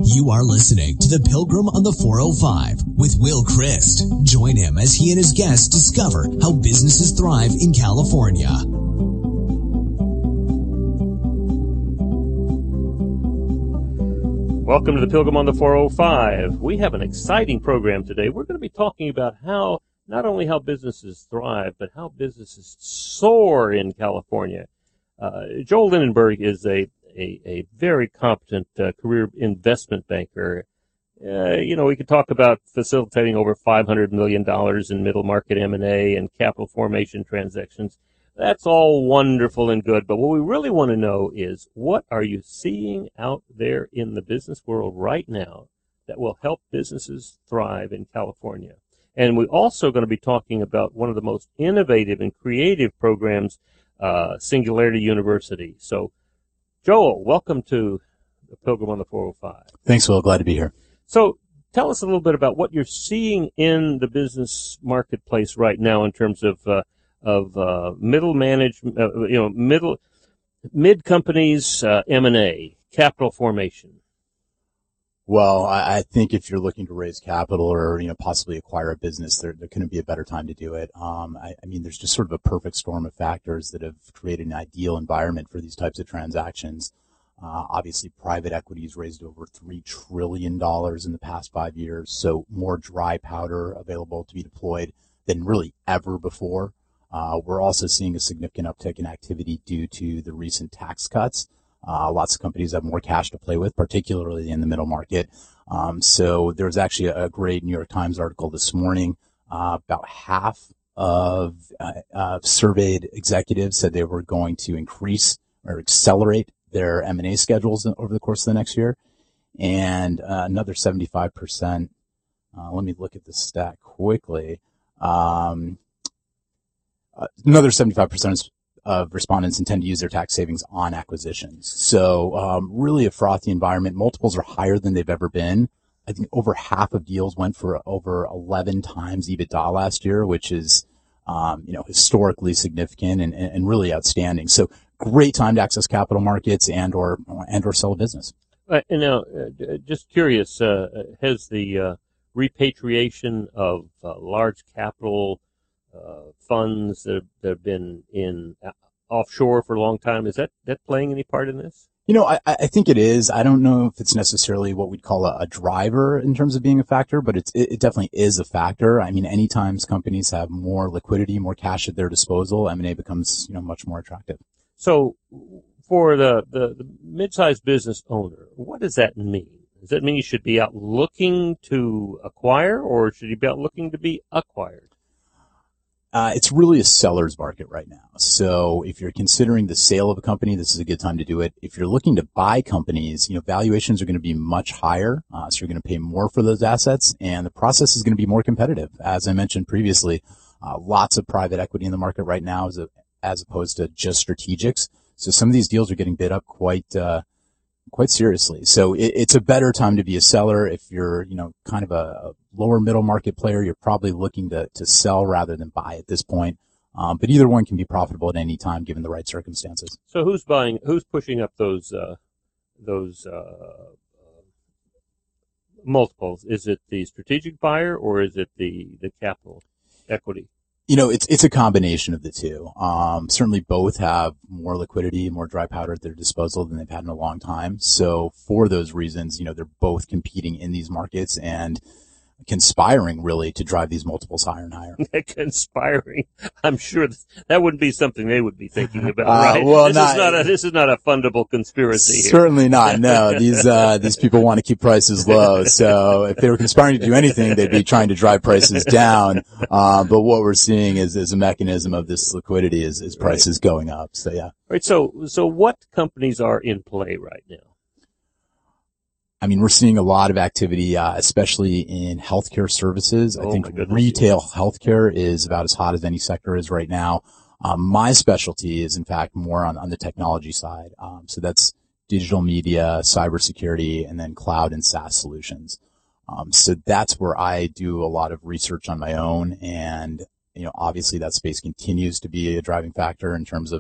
You are listening to The Pilgrim on the 405 with Will Christ. Join him as he and his guests discover how businesses thrive in California. Welcome to The Pilgrim on the 405. We have an exciting program today. We're going to be talking about how, not only how businesses thrive, but how businesses soar in California. Joel Lindenberg is a very competent career investment banker. We could talk about facilitating over $500 million in middle market M&A and capital formation transactions. That's all wonderful and good, but what we really want to know is, what are you seeing out there in the business world right now that will help businesses thrive in California? And we're also going to be talking about one of the most innovative and creative programs, Singularity University. So, Joel, welcome to The Pilgrim on the 405. Thanks, Will. Glad to be here. So, tell us a little bit about what you're seeing in the business marketplace right now in terms of middle management, mid companies, M&A, capital formation. Well, I think if you're looking to raise capital or, possibly acquire a business, there couldn't be a better time to do it. There's just sort of a perfect storm of factors that have created an ideal environment for these types of transactions. Obviously, private equity's raised over $3 trillion in the past 5 years, so more dry powder available to be deployed than really ever before. We're also seeing a significant uptick in activity due to the recent tax cuts. Lots of companies have more cash to play with, particularly in the middle market. So there was actually a great New York Times article this morning. About half of surveyed executives said they were going to increase or accelerate their M&A schedules over the course of the next year. And another 75%, let me look at the stat quickly. Another 75% of respondents intend to use their tax savings on acquisitions. So really a frothy environment. Multiples are higher than they've ever been. I think over half of deals went for over 11 times EBITDA last year, which is historically significant and really outstanding. So great time to access capital markets and or sell a business. And now, just curious, has the repatriation of large capital funds that have been in offshore for a long time, is that playing any part in this? I think it is. I don't know if it's necessarily what we'd call a driver in terms of being a factor, but it definitely is a factor. Anytime companies have more liquidity, more cash at their disposal, M&A becomes, much more attractive. So for the mid-sized business owner, what does that mean? Does that mean you should be out looking to acquire, or should you be out looking to be acquired? It's really a seller's market right now. So if you're considering the sale of a company, this is a good time to do it. If you're looking to buy companies, valuations are going to be much higher. So you're going to pay more for those assets, and the process is going to be more competitive. As I mentioned previously, lots of private equity in the market right now as opposed to just strategics. So some of these deals are getting bid up quite seriously. So it's a better time to be a seller. If you're, kind of a lower middle market player, you're probably looking to sell rather than buy at this point. But either one can be profitable at any time given the right circumstances. So who's pushing up those multiples? Is it the strategic buyer or is it the capital equity? It's a combination of the two. Certainly both have more liquidity, more dry powder at their disposal than they've had in a long time. So for those reasons, they're both competing in these markets and conspiring really to drive these multiples higher and higher. Conspiring. I'm sure that wouldn't be something they would be thinking about, right? This is not a fundable conspiracy here. Certainly not. No, these people want to keep prices low. So if they were conspiring to do anything, they'd be trying to drive prices down. But what we're seeing is a mechanism of this liquidity is prices going up. So yeah. Right. So what companies are in play right now? We're seeing a lot of activity, especially in healthcare services. I think retail healthcare is about as hot as any sector is right now. My specialty is, in fact, more on the technology side. So that's digital media, cybersecurity, and then cloud and SaaS solutions. So that's where I do a lot of research on my own. And, obviously that space continues to be a driving factor in terms of,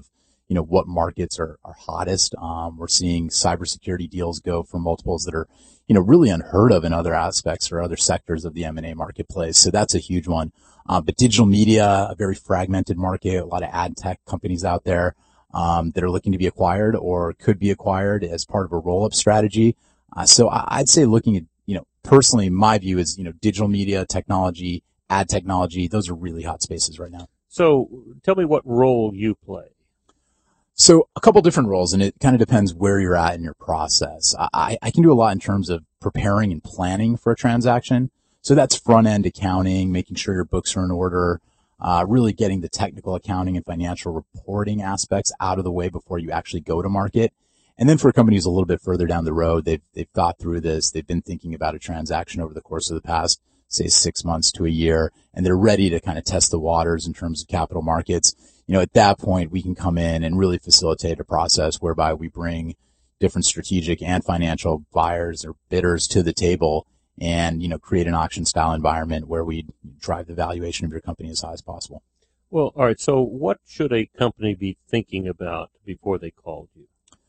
what markets are hottest. We're seeing cybersecurity deals go for multiples that are, really unheard of in other aspects or other sectors of the M&A marketplace. So that's a huge one. But digital media, a very fragmented market, a lot of ad tech companies out there, that are looking to be acquired or could be acquired as part of a roll-up strategy. So I'd say looking at, personally, my view is, digital media, technology, ad technology, those are really hot spaces right now. So tell me what role you play. So a couple different roles, and it kind of depends where you're at in your process. I can do a lot in terms of preparing and planning for a transaction. So that's front-end accounting, making sure your books are in order, really getting the technical accounting and financial reporting aspects out of the way before you actually go to market. And then for a company who's a little bit further down the road, they've thought through this, they've been thinking about a transaction over the course of the past, say, 6 months to a year, and they're ready to kind of test the waters in terms of capital markets. At that point, we can come in and really facilitate a process whereby we bring different strategic and financial buyers or bidders to the table and, create an auction style environment where we drive the valuation of your company as high as possible. Well, all right. So what should a company be thinking about before they called you?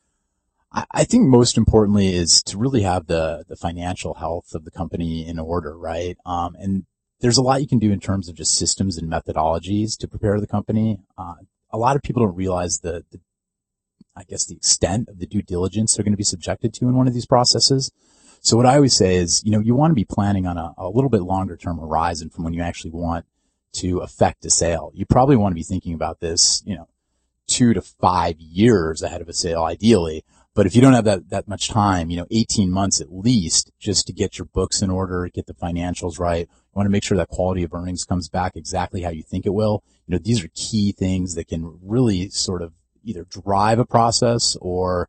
I think most importantly is to really have the financial health of the company in order, right? And there's a lot you can do in terms of just systems and methodologies to prepare the company. A lot of people don't realize the extent of the due diligence they're going to be subjected to in one of these processes. So what I always say is, you want to be planning on a little bit longer term horizon from when you actually want to effect a sale. You probably want to be thinking about this, 2 to 5 years ahead of a sale, ideally. But if you don't have that much time, 18 months at least, just to get your books in order, get the financials right. You want to make sure that quality of earnings comes back exactly how you think it will. These are key things that can really sort of either drive a process or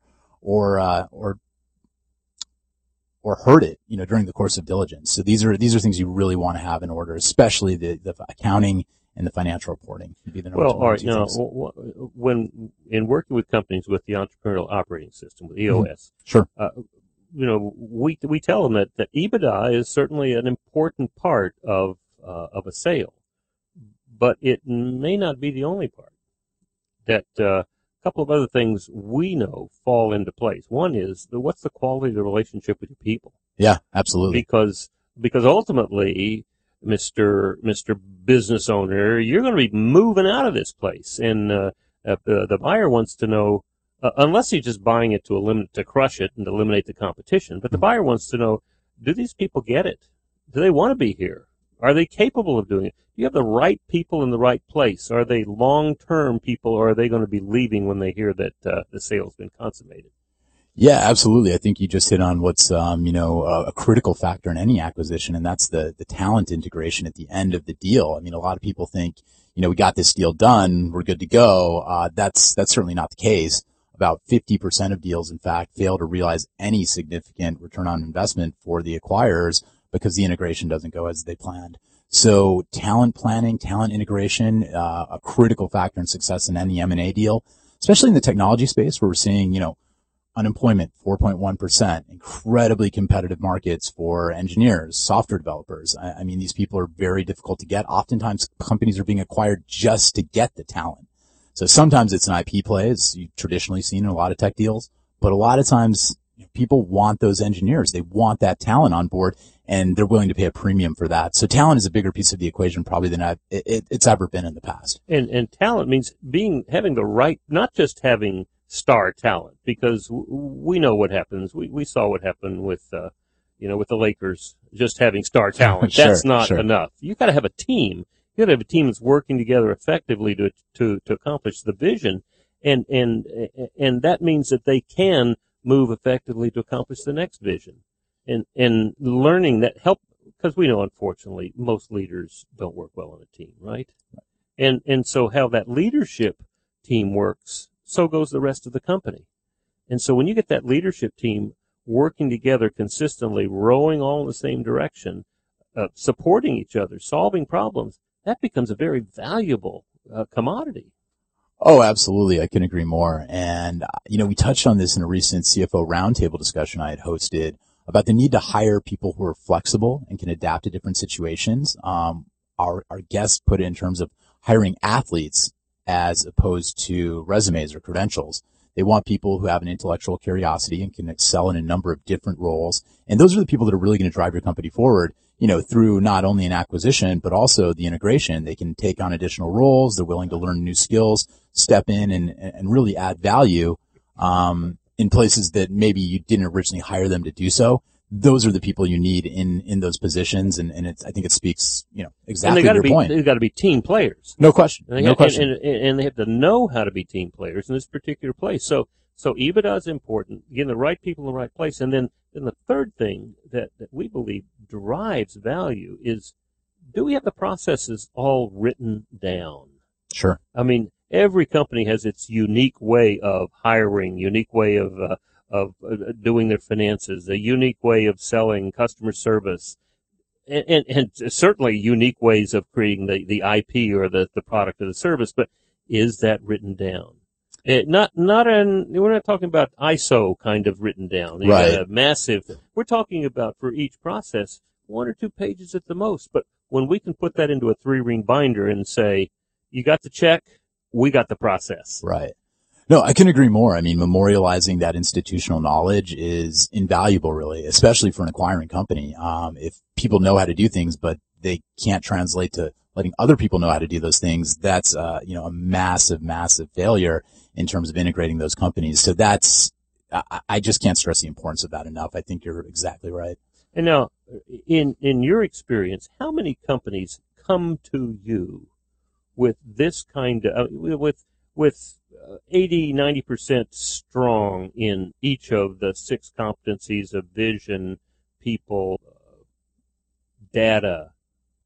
hurt it, during the course of diligence. So these are things you really want to have in order, especially the accounting and the financial reporting. Well, all right. When in working with companies with the entrepreneurial operating system, with EOS, sure, we tell them that EBITDA is certainly an important part of a sale, but it may not be the only part. That a couple of other things we know fall into place. One is what's the quality of the relationship with your people? Yeah, absolutely. Because ultimately, Mr. Business owner, you're going to be moving out of this place, and the buyer wants to know, unless he's just buying it to crush it and eliminate the competition. But the buyer wants to know, do these people get it? Do they want to be here? Are they capable of doing it? Do you have the right people in the right place? Are they long-term people, or are they going to be leaving when they hear that the sale's been consummated? Yeah, absolutely. I think you just hit on what's, a critical factor in any acquisition, and that's the talent integration at the end of the deal. I mean, a lot of people think, we got this deal done, we're good to go. That's certainly not the case. About 50% of deals, in fact, fail to realize any significant return on investment for the acquirers because the integration doesn't go as they planned. So talent planning, talent integration, a critical factor in success in any M&A deal, especially in the technology space where we're seeing, unemployment, 4.1%, incredibly competitive markets for engineers, software developers. I mean, these people are very difficult to get. Oftentimes, companies are being acquired just to get the talent. So sometimes it's an IP play, as you've traditionally seen in a lot of tech deals, but a lot of times people want those engineers. They want that talent on board, and they're willing to pay a premium for that. So talent is a bigger piece of the equation probably than it's ever been in the past. And talent means having the right, not just having star talent, because we know what happens. We saw what happened with the Lakers just having star talent. That's not enough. You've got to have a team. You got to have a team that's working together effectively to accomplish the vision, and that means that they can move effectively to accomplish the next vision, and learning that help, because we know unfortunately most leaders don't work well on a team, right? And so how that leadership team works, so goes the rest of the company. And so when you get that leadership team working together consistently, rowing all in the same direction, supporting each other, solving problems, that becomes a very valuable commodity. Oh, absolutely. I couldn't agree more. And, we touched on this in a recent CFO roundtable discussion I had hosted about the need to hire people who are flexible and can adapt to different situations. Our guest put it in terms of hiring athletes as opposed to resumes or credentials. They want people who have an intellectual curiosity and can excel in a number of different roles. And those are the people that are really going to drive your company forward, through not only an acquisition, but also the integration. They can take on additional roles. They're willing to learn new skills, step in and really add value, in places that maybe you didn't originally hire them to do so. Those are the people you need in those positions. And I think it speaks, exactly to your point. They've got to be team players. No question. No question. And they have to know how to be team players in this particular place. So EBITDA is important, getting the right people in the right place. And then the third thing that we believe drives value is, do we have the processes all written down? Sure. I mean, every company has its unique way of hiring, unique way of doing their finances, a unique way of selling, customer service, and certainly unique ways of creating the IP or the product or the service. But is that written down? We're not talking about ISO kind of written down. Right. We're talking about, for each process, 1 or 2 pages at the most. But when we can put that into a 3-ring binder and say, you got the check, we got the process. Right. No, I can agree more. I mean, memorializing that institutional knowledge is invaluable, really, especially for an acquiring company. If people know how to do things, but they can't translate to letting other people know how to do those things, that's, a massive, massive failure in terms of integrating those companies. So I just can't stress the importance of that enough. I think you're exactly right. And now, in your experience, how many companies come to you with this kind of, with 80, 90% strong in each of the 6 competencies of vision, people, data,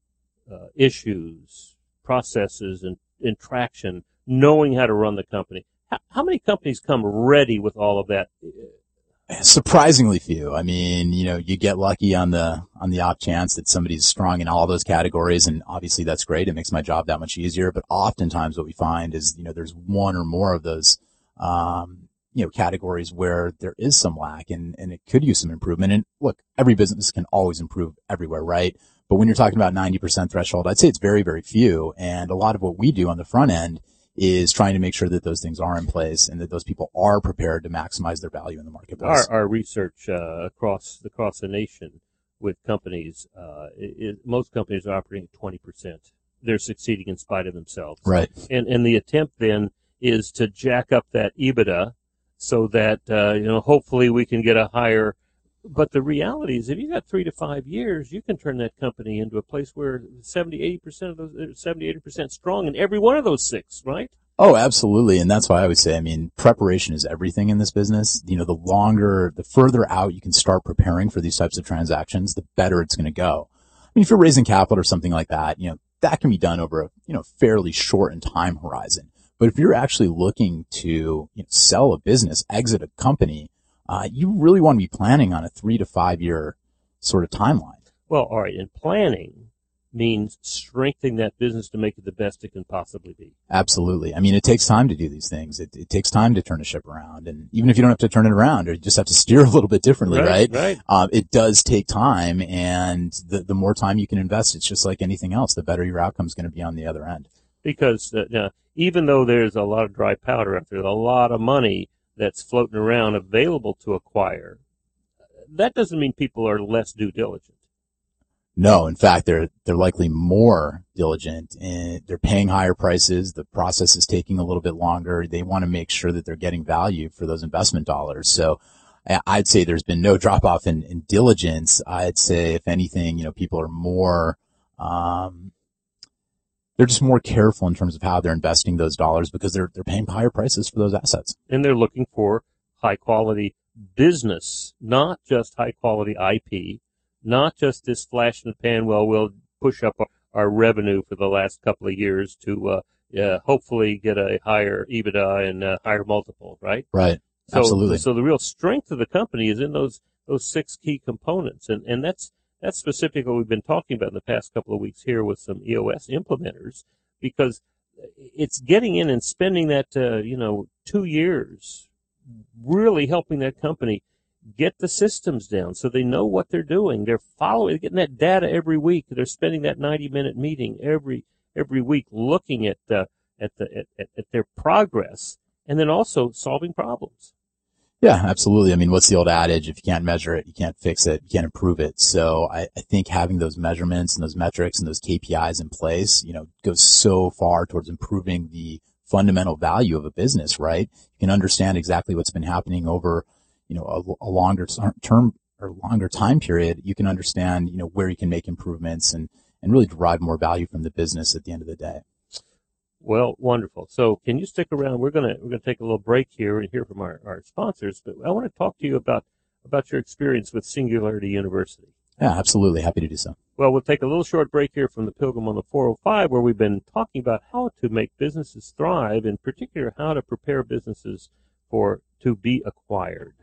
issues, processes, and traction, knowing how to run the company? How many companies come ready with all of that? Surprisingly few. I mean, you get lucky on the off chance that somebody's strong in all those categories, and obviously that's great. It makes my job that much easier. But oftentimes what we find is, there's one or more of those, categories where there is some lack and it could use some improvement. And look, every business can always improve everywhere, right? But when you're talking about 90% threshold, I'd say it's very, very few. And a lot of what we do on the front end is trying to make sure that those things are in place and that those people are prepared to maximize their value in the marketplace. Our research across the nation with companies, most companies are operating at 20%. They're succeeding in spite of themselves. Right. And the attempt then is to jack up that EBITDA so that hopefully we can get a higher. But the reality is, if you got 3 to 5 years, you can turn that company into a place where 70-80% of those 70-80% strong in every one of those 6, right? Oh, absolutely. And that's why I always say, I mean, preparation is everything in this business. The further out you can start preparing for these types of transactions, the better it's going to go. I mean, if you're raising capital or something like that, that can be done over a, fairly short in time horizon. But if you're actually looking to sell a business, exit a company, you really want to be planning on a 3 to 5 year sort of timeline. Well, all right. And planning means strengthening that business to make it the best it can possibly be. Absolutely. I mean, it takes time to do these things. It takes time to turn a ship around. And even if you don't have to turn it around, or you just have to steer a little bit differently, right? It does take time. And the more time you can invest, it's just like anything else, the better your outcome is going to be on the other end. Because even though there's a lot of dry powder out there, a lot of money that's floating around available to acquire, that doesn't mean people are less due diligent. No, in fact, they're likely more diligent, and they're paying higher prices. The process is taking a little bit longer. They want to make sure that they're getting value for those investment dollars. So I'd say there's been no drop off in diligence. I'd say, if anything, people are more, they're just more careful in terms of how they're investing those dollars because they're paying higher prices for those assets. And they're looking for high quality business, not just high quality IP, not just this flash in the pan. Well, we'll push up our revenue for the last couple of years to hopefully get a higher EBITDA and a higher multiple, right? Right. Absolutely. So the real strength of the company is in those 6 key components, and that's specifically what we've been talking about in the past couple of weeks here with some EOS implementers, because it's getting in and spending that 2 years really helping that company get the systems down so they know what they're doing. They're getting that data every week. They're spending that 90-minute meeting every week looking at at their progress, and then also solving problems. Yeah, absolutely. I mean, what's the old adage? If you can't measure it, you can't fix it, you can't improve it. So I think having those measurements and those metrics and those KPIs in place, goes so far towards improving the fundamental value of a business, right? You can understand exactly what's been happening over, a longer term or longer time period. You can understand, where you can make improvements and really derive more value from the business at the end of the day. Well, wonderful. So can you stick around? We're gonna take a little break here and hear from our sponsors, but I want to talk to you about your experience with Singularity University. Yeah, absolutely. Happy to do so. Well, we'll take a little short break here from the Pilgrim on the 405, where we've been talking about how to make businesses thrive, in particular how to prepare businesses to be acquired.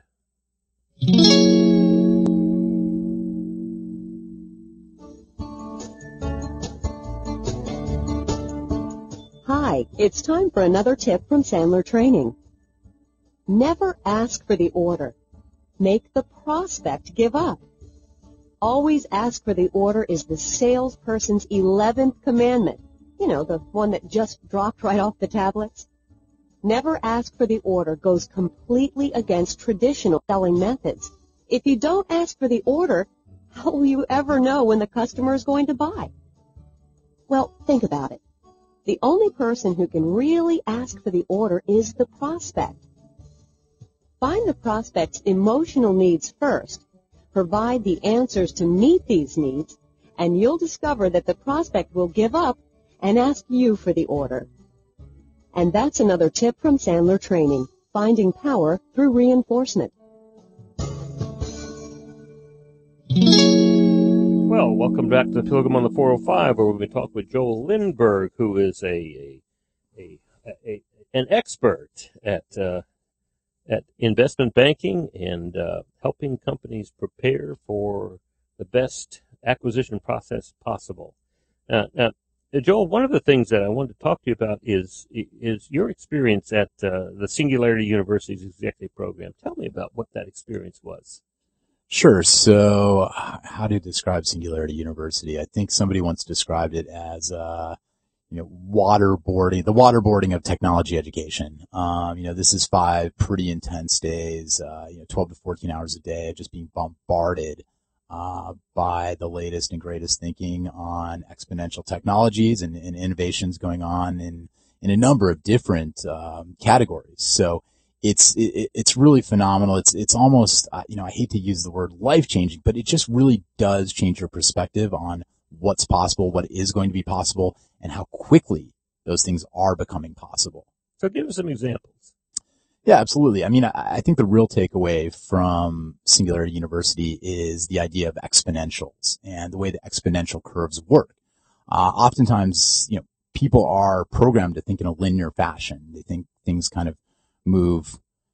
Hi, it's time for another tip from Sandler Training. Never ask for the order. Make the prospect give up. Always ask for the order is the salesperson's 11th commandment. The one that just dropped right off the tablets. Never ask for the order goes completely against traditional selling methods. If you don't ask for the order, how will you ever know when the customer is going to buy? Well, think about it. The only person who can really ask for the order is the prospect. Find the prospect's emotional needs first, provide the answers to meet these needs, and you'll discover that the prospect will give up and ask you for the order. And that's another tip from Sandler Training, finding power through reinforcement. Well, welcome back to the Pilgrim on the 405, where we're going to talk with Joel Lindberg, who is an expert at investment banking and helping companies prepare for the best acquisition process possible. Now, Joel, one of the things that I wanted to talk to you about is your experience at the Singularity University's executive program. Tell me about what that experience was. Sure. So how to describe Singularity University? I think somebody once described it as, waterboarding, the waterboarding of technology education. This is 5 pretty intense days, 12 to 14 hours a day of just being bombarded, by the latest and greatest thinking on exponential technologies and innovations going on in a number of different, categories. So, it's really phenomenal. It's almost, I hate to use the word life-changing, but it just really does change your perspective on what's possible, what is going to be possible, and how quickly those things are becoming possible. So give us some examples. Yeah, absolutely. I mean, I think the real takeaway from Singularity University is the idea of exponentials and the way the exponential curves work. Oftentimes, people are programmed to think in a linear fashion. They think things kind of move,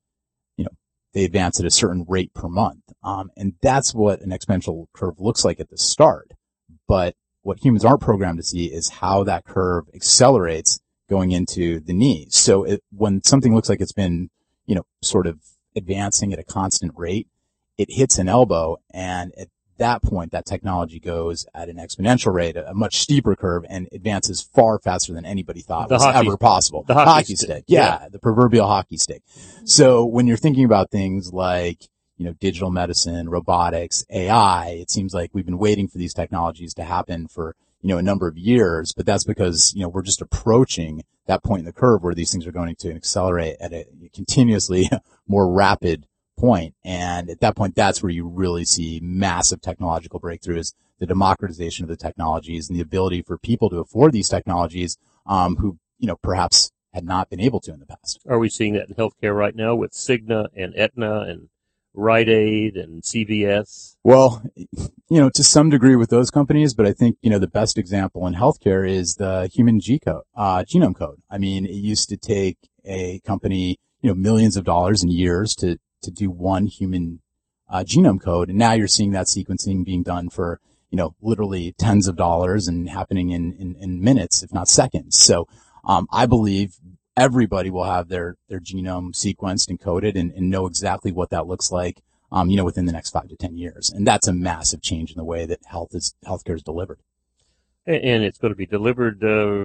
they advance at a certain rate per month. And that's what an exponential curve looks like at the start. But what humans aren't programmed to see is how that curve accelerates going into the knees. So when something looks like it's been, sort of advancing at a constant rate, it hits an elbow, and at that point, that technology goes at an exponential rate, a much steeper curve, and advances far faster than anybody thought was ever possible. The hockey stick. Yeah, the proverbial hockey stick. So when you're thinking about things like, digital medicine, robotics, AI, it seems like we've been waiting for these technologies to happen for, a number of years, but that's because, we're just approaching that point in the curve where these things are going to accelerate at a continuously more rapid point. And at that point, that's where you really see massive technological breakthroughs, the democratization of the technologies and the ability for people to afford these technologies, who, perhaps had not been able to in the past. Are we seeing that in healthcare right now with Cigna and Aetna and Rite Aid and CVS? Well, to some degree with those companies, but I think, the best example in healthcare is the human genome code. I mean, it used to take a company, millions of dollars and years to do one human genome code. And now you're seeing that sequencing being done for, literally tens of dollars and happening in minutes, if not seconds. So, I believe everybody will have their genome sequenced and coded and know exactly what that looks like, within the next 5 to 10 years. And that's a massive change in the way that healthcare is delivered. And it's going to be delivered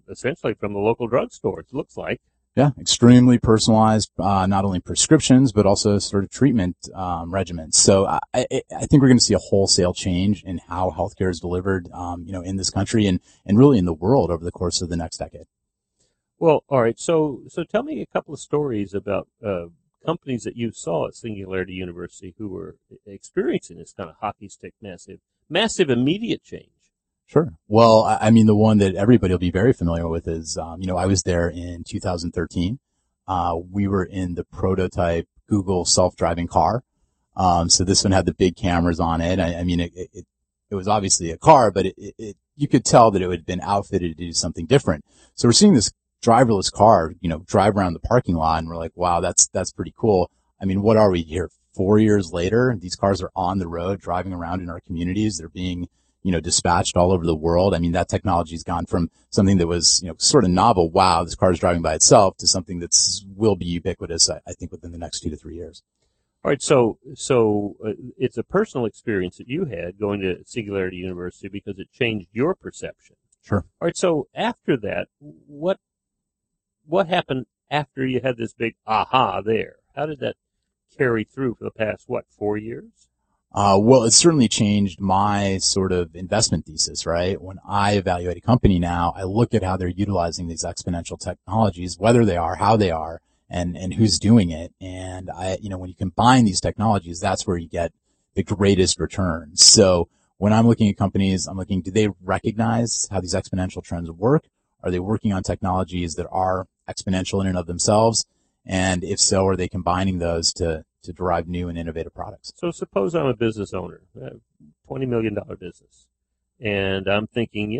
essentially from the local drugstore, it looks like. Yeah, extremely personalized, not only prescriptions, but also sort of treatment regimens. So I think we're going to see a wholesale change in how healthcare is delivered, in this country and really in the world over the course of the next decade. Well, all right. So tell me a couple of stories about companies that you saw at Singularity University who were experiencing this kind of hockey stick, massive immediate change. Sure. Well, I mean, the one that everybody will be very familiar with is, I was there in 2013. We were in the prototype Google self-driving car. So this one had the big cameras on it. It was obviously a car, but you could tell that it had been outfitted to do something different. So we're seeing this driverless car, drive around the parking lot, and we're like, wow, that's pretty cool. I mean, what are we here? 4 years later, these cars are on the road, driving around in our communities. They're being dispatched all over the world. I mean, that technology's gone from something that was, sort of novel. Wow, this car is driving by itself, to something will be ubiquitous, I think, within the next 2 to 3 years. All right. So it's a personal experience that you had going to Singularity University because it changed your perception. Sure. All right. So after that, what happened after you had this big aha there? How did that carry through for the past, 4 years? Well, it certainly changed my sort of investment thesis, right? When I evaluate a company now, I look at how they're utilizing these exponential technologies, whether they are, how they are, and who's doing it. And when you combine these technologies, that's where you get the greatest returns. So when I'm looking at companies, I'm looking, do they recognize how these exponential trends work? Are they working on technologies that are exponential in and of themselves? And if so, are they combining those to derive new and innovative products? So suppose I'm a business owner, $20 million business, and I'm thinking,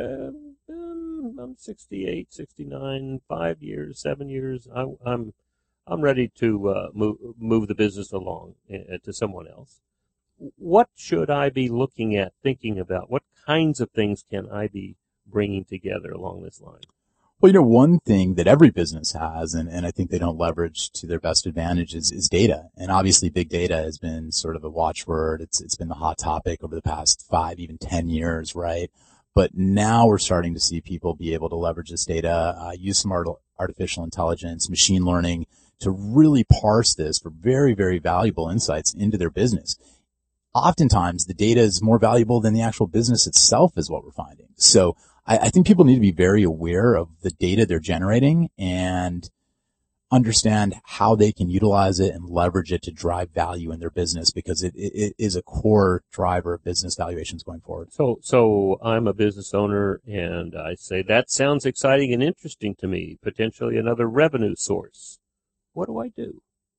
I'm 68, 69, 5 years, 7 years. I'm ready to move the business along to someone else. What should I be looking at, thinking about? What kinds of things can I be bringing together along this line? Well, one thing that every business has, and I think they don't leverage to their best advantage, is data. And obviously big data has been sort of a watchword. It's been the hot topic over the past 5, even 10 years, right? But now we're starting to see people be able to leverage this data, use some artificial intelligence, machine learning to really parse this for very, very valuable insights into their business. Oftentimes the data is more valuable than the actual business itself, is what we're finding. So I think people need to be very aware of the data they're generating and understand how they can utilize it and leverage it to drive value in their business, because it is a core driver of business valuations going forward. So I'm a business owner and I say, that sounds exciting and interesting to me, potentially another revenue source. What do I do?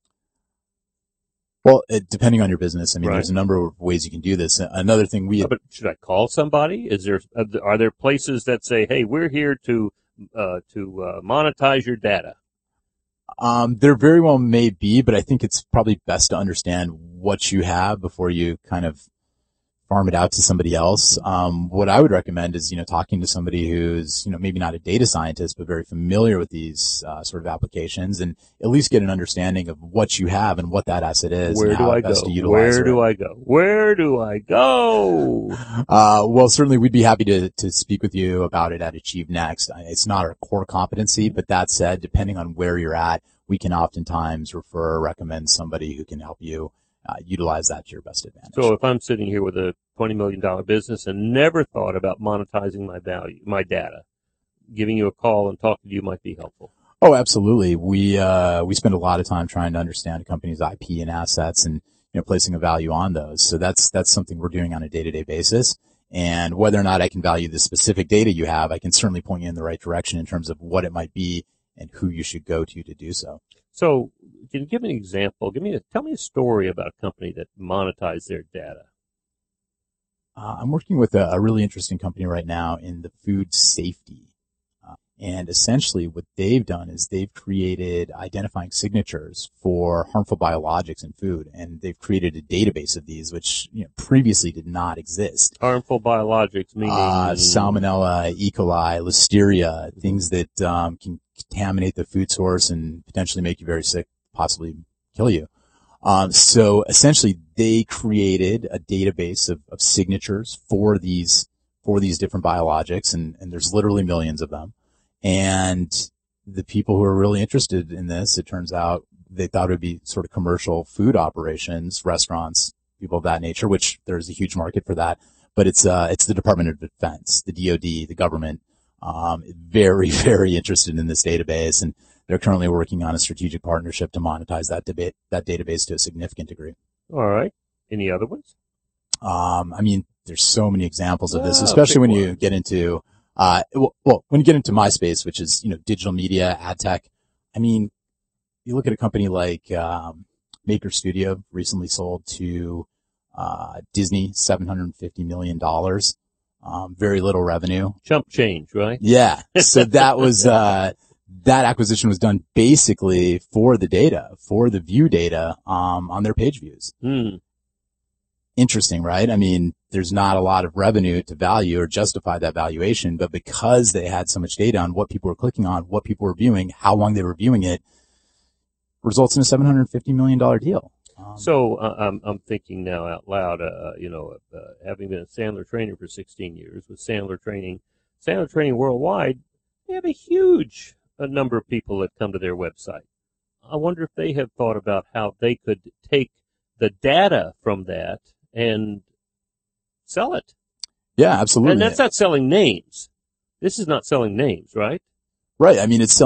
Well, depending on your business, Right. There's a number of ways you can do this. Another thing But should I call somebody? Are there places that say, hey, we're here to monetize your data? there very well may be, but I think it's probably best to understand what you have before you kind of farm it out to somebody else. What I would recommend is, talking to somebody who's, maybe not a data scientist, but very familiar with these sort of applications, and at least get an understanding of what you have and what that asset is. Where and do how I best go? to utilize Where it. do I go? Where do I go? Well, certainly we'd be happy to speak with you about it at Achieve Next. It's not our core competency, but that said, depending on where you're at, we can oftentimes refer or recommend somebody who can help you utilize that to your best advantage. So if I'm sitting here with a $20 million business and never thought about monetizing my data, giving you a call and talking to you might be helpful. Oh, absolutely. We spend a lot of time trying to understand a company's IP and assets and, placing a value on those. So that's something we're doing on a day-to-day basis. And whether or not I can value the specific data you have, I can certainly point you in the right direction in terms of what it might be and who you should go to do so. So can you give me an example? Tell me a story about a company that monetized their data. I'm working with a really interesting company right now in the food safety. And essentially what they've done is they've created identifying signatures for harmful biologics in food. And they've created a database of these, which previously did not exist. Harmful biologics meaning? Salmonella, E. coli, Listeria, things that can contaminate the food source and potentially make you very sick, possibly kill you. So essentially they created a database of signatures for these different biologics, and there's literally millions of them. And the people who are really interested in this, it turns out they thought it would be sort of commercial food operations, restaurants, people of that nature, which there's a huge market for that. But it's the Department of Defense, the DoD, the government, very, very interested in this database. And they're currently working on a strategic partnership to monetize that database to a significant degree. All right. Any other ones? I mean, there's so many examples of this, especially when you get into, when you get into my space, which is, digital media, ad tech. I mean, you look at a company like, Maker Studio, recently sold to, Disney, $750 million. Very little revenue. Chump change, right? Yeah. So that was, that acquisition was done basically for the data, for the view data, on their page views. Interesting, right? I mean, there's not a lot of revenue to value or justify that valuation, but because they had so much data on what people were clicking on, what people were viewing, how long they were viewing it, results in a $750 million deal. So I'm thinking now out loud, having been a Sandler trainer for 16 years with Sandler Training worldwide, they have a huge number of people that come to their website. I wonder if they have thought about how they could take the data from that and sell it. Yeah, absolutely. And that's not selling names. This is not selling names, right? Right. I mean, it's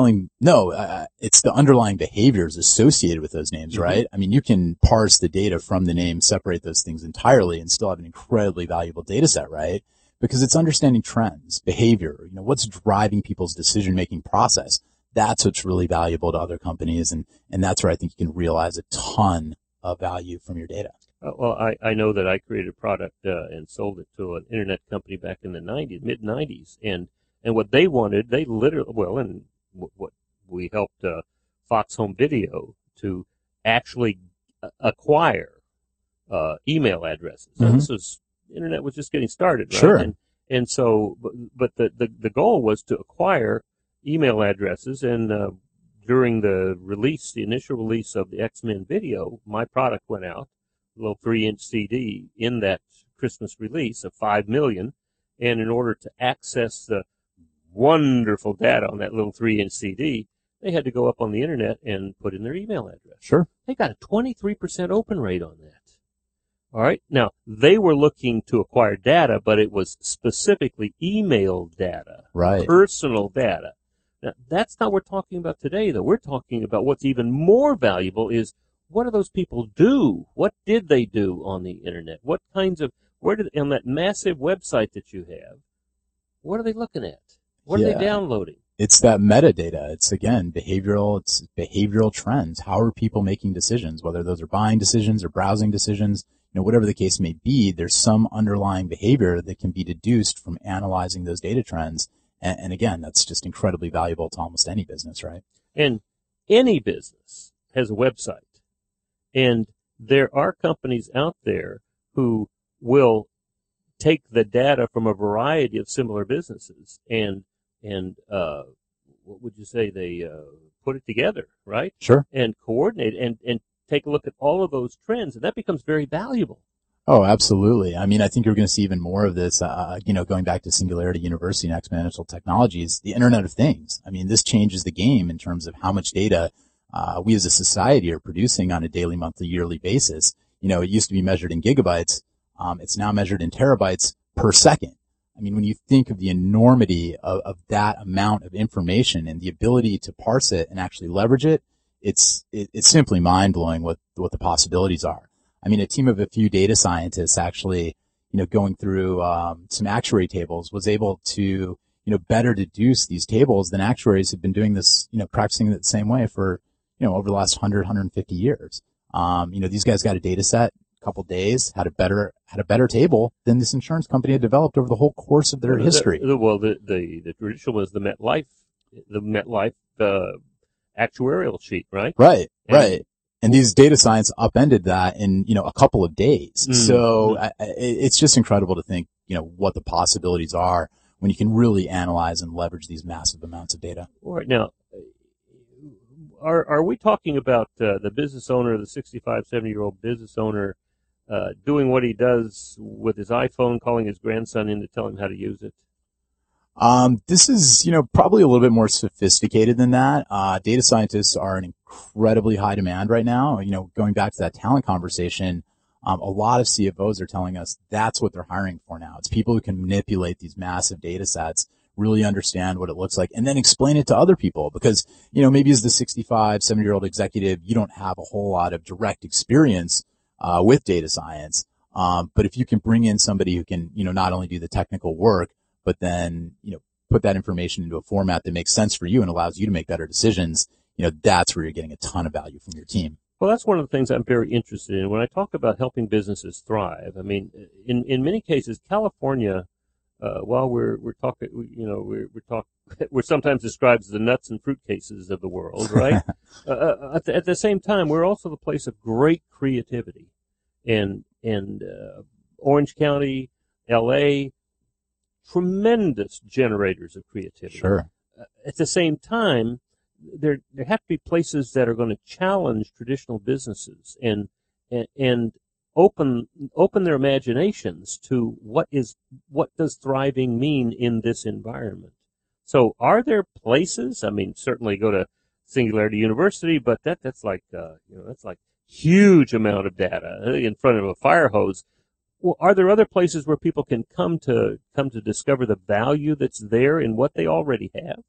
the underlying behaviors associated with those names, right? I mean, you can parse the data from the name, separate those things entirely, and still have an incredibly valuable data set, right? Because it's understanding trends, behavior, what's driving people's decision-making process. That's what's really valuable to other companies, and that's where I think you can realize a ton of value from your data. Well, I know that I created a product and sold it to an internet company back in the mid-90s, and what they wanted, they literally, what we helped Fox Home Video to actually acquire email addresses. Now, internet was just getting started, right? Sure. And so, but the goal was to acquire email addresses, and during the initial release of the X-Men video, my product went out, a little 3-inch CD in that Christmas release of 5 million, and in order to access the wonderful data on that little 3-inch CD, they had to go up on the internet and put in their email address. Sure. They got a 23% open rate on that. All right. Now, they were looking to acquire data, but it was specifically email data, right? Personal data. Now, that's not what we're talking about today, though. We're talking about what's even more valuable is what do those people do? What did they do on the internet? What kinds of, on that massive website that you have, what are they looking at? What are they downloading? It's that metadata. It's, again, behavioral trends. How are people making decisions? Whether those are buying decisions or browsing decisions, whatever the case may be, there's some underlying behavior that can be deduced from analyzing those data trends. And again, that's just incredibly valuable to almost any business, right? And any business has a website. And there are companies out there who will take the data from a variety of similar businesses and what would you say? They put it together, right? Sure. And coordinate and take a look at all of those trends, and that becomes very valuable. Oh, absolutely. I mean, I think you're going to see even more of this, going back to Singularity University and exponential technologies, the Internet of Things. I mean, this changes the game in terms of how much data we as a society are producing on a daily, monthly, yearly basis. It used to be measured in gigabytes. It's now measured in terabytes per second. I mean, when you think of the enormity of that amount of information and the ability to parse it and actually leverage it, it's simply mind-blowing what the possibilities are. I mean, a team of a few data scientists actually, going through some actuary tables was able to, better deduce these tables than actuaries have been doing this, practicing it the same way for, over the last 100, 150 years. These guys got a data set, a couple days, had a better table than this insurance company had developed over the whole course of their history. The traditional was the MetLife actuarial sheet, right? Right. And these data science upended that in, a couple of days. So it's just incredible to think, what the possibilities are when you can really analyze and leverage these massive amounts of data. All right. Now, are we talking about the business owner, the 65, 70-year-old business owner, doing what he does with his iPhone, calling his grandson in to tell him how to use it? This is, probably a little bit more sophisticated than that. Data scientists are in incredibly high demand right now. Going back to that talent conversation, a lot of CFOs are telling us that's what they're hiring for now. It's people who can manipulate these massive data sets, really understand what it looks like, and then explain it to other people. Because, maybe as the 65, 70-year-old executive, you don't have a whole lot of direct experience with data science. But if you can bring in somebody who can, not only do the technical work, but then, put that information into a format that makes sense for you and allows you to make better decisions, that's where you're getting a ton of value from your team. Well, that's one of the things I'm very interested in. When I talk about helping businesses thrive, I mean, in many cases, California, while we're talking, we're sometimes described as the nuts and fruit cases of the world, right? At the same time, we're also the place of great creativity. And Orange County, LA, tremendous generators of creativity. Sure. At the same time, there have to be places that are going to challenge traditional businesses and open their imaginations to what does thriving mean in this environment. So are there places? I mean, certainly go to Singularity University, but that's like huge amount of data in front of a fire hose. Well, are there other places where people can come to discover the value that's there in what they already have?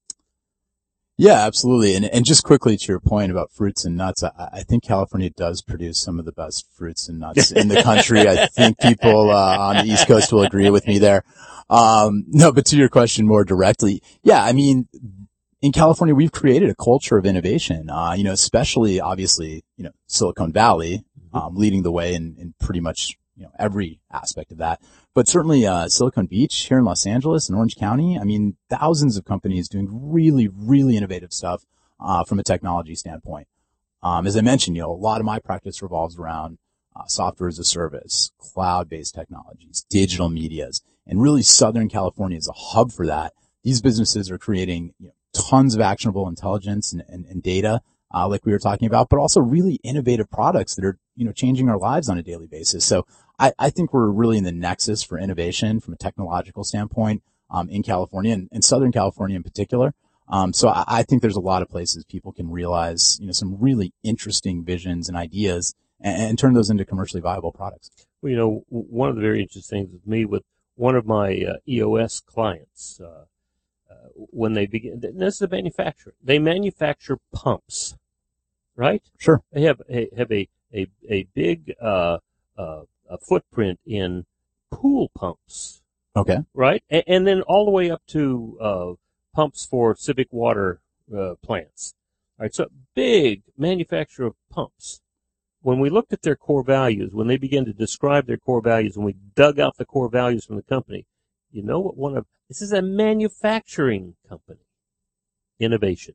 Yeah, absolutely. And just quickly to your point about fruits and nuts, I think California does produce some of the best fruits and nuts in the country. I think people on the East Coast will agree with me there. No, but to your question more directly, yeah, I mean, in California, we've created a culture of innovation, especially obviously, Silicon Valley, leading the way in pretty much, every aspect of that. But certainly, Silicon Beach here in Los Angeles and Orange County, I mean, thousands of companies doing really, really innovative stuff, from a technology standpoint. As I mentioned, a lot of my practice revolves around, software as a service, cloud-based technologies, digital medias, and really Southern California is a hub for that. These businesses are creating, tons of actionable intelligence and data, like we were talking about, but also really innovative products that are, changing our lives on a daily basis. So I think we're really in the nexus for innovation from a technological standpoint, in California and Southern California in particular. So I think there's a lot of places people can realize, some really interesting visions and ideas and turn those into commercially viable products. Well, one of the very interesting things with me, with one of my EOS clients, when they begin, this is a manufacturer. They manufacture pumps, right? Sure. They have a big a footprint in pool pumps. Okay. Right, and then all the way up to pumps for civic water plants. All right, so big manufacturer of pumps. When we looked at their core values, when they began to describe their core values, when we dug out the core values from the company, you know what this is a manufacturing company. Innovation.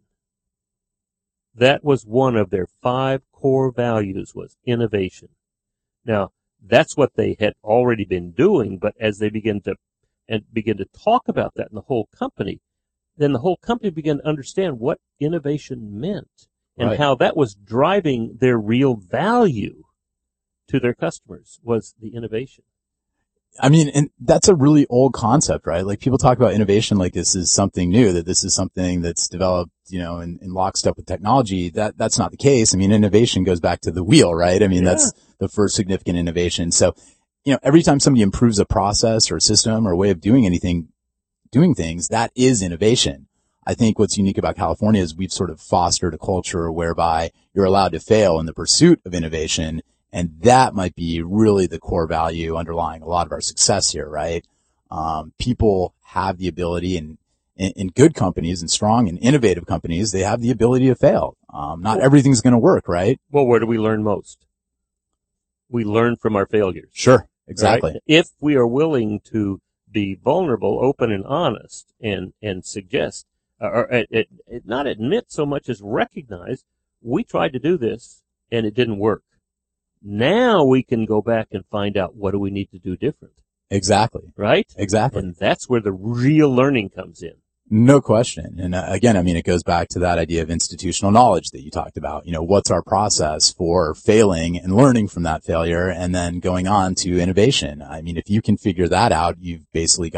That was one of their 5 core values, was innovation. Now, that's what they had already been doing, but as they begin to talk about that in the whole company, then the whole company began to understand what innovation meant and right. how that was driving their real value to their customers, was the innovation. I mean, and that's a really old concept, right? Like, people talk about innovation like this is something new, that this is something that's developed, in lockstep with technology. That's not the case. I mean, innovation goes back to the wheel, right? I mean, That's the first significant innovation. So, every time somebody improves a process or a system or a way of doing things, that is innovation. I think what's unique about California is we've sort of fostered a culture whereby you're allowed to fail in the pursuit of innovation. And that might be really the core value underlying a lot of our success here, right? People have the ability, and in good companies and strong and innovative companies, they have the ability to fail. Not everything's going to work, right? Well, where do we learn most? We learn from our failures. Sure, exactly. Right? If we are willing to be vulnerable, open, and honest, and suggest, or not admit so much as recognize, we tried to do this and it didn't work. Now we can go back and find out, what do we need to do different? Exactly. Right? Exactly. And that's where the real learning comes in. No question. And again, I mean, it goes back to that idea of institutional knowledge that you talked about. What's our process for failing and learning from that failure and then going on to innovation? I mean, if you can figure that out, you've basically got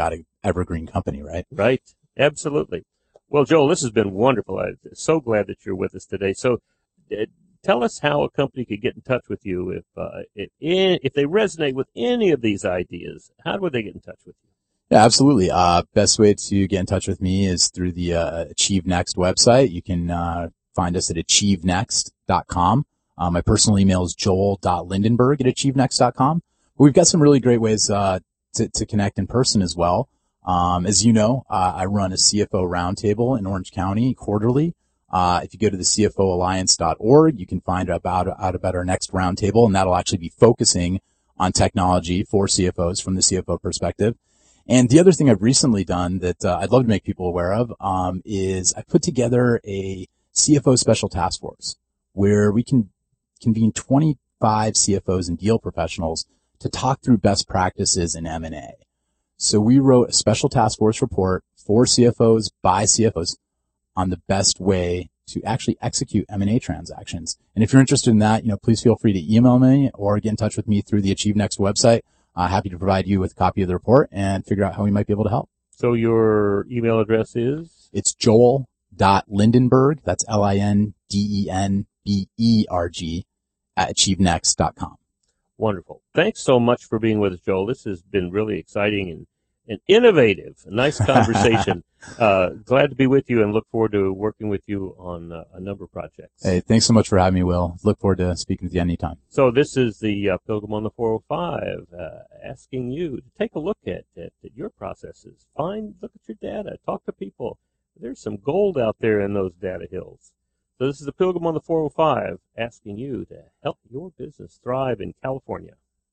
evergreen company, right? Right. Absolutely. Well, Joel, this has been wonderful. I'm so glad that you're with us today. So tell us how a company could get in touch with you if they resonate with any of these ideas. How would they get in touch with you? Yeah, absolutely. Best way to get in touch with me is through the Achieve Next website. You can find us at achievenext.com. My personal email is joel.lindenberg@achievenext.com. We've got some really great ways to connect in person as well. As you know, I run a CFO roundtable in Orange County quarterly. If you go to the CFOalliance.org, you can find out about our next roundtable, and that'll actually be focusing on technology for CFOs from the CFO perspective. And the other thing I've recently done that I'd love to make people aware of is I put together a CFO special task force where we can convene 25 CFOs and deal professionals to talk through best practices in M&A. So we wrote a special task force report for CFOs by CFOs on the best way to actually execute M&A transactions. And if you're interested in that, please feel free to email me or get in touch with me through the Achieve Next website. Happy to provide you with a copy of the report and figure out how we might be able to help. So your email address is? It's joel.lindenberg, that's LINDENBERG, @achievenext.com. Wonderful. Thanks so much for being with us, Joel. This has been really exciting and innovative. A nice conversation. Glad to be with you and look forward to working with you on a number of projects. Hey, thanks so much for having me, Will. Look forward to speaking with you anytime. So this is the Pilgrim on the 405 asking you to take a look at your processes. Look at your data. Talk to people. There's some gold out there in those data hills. So this is the Pilgrim on the 405 asking you to help your business thrive in California.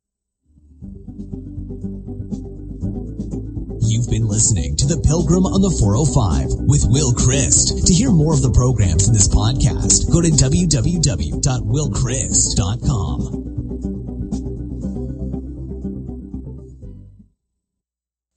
You've been listening to The Pilgrim on the 405 with Will Christ. To hear more of the programs in this podcast, go to www.willchrist.com.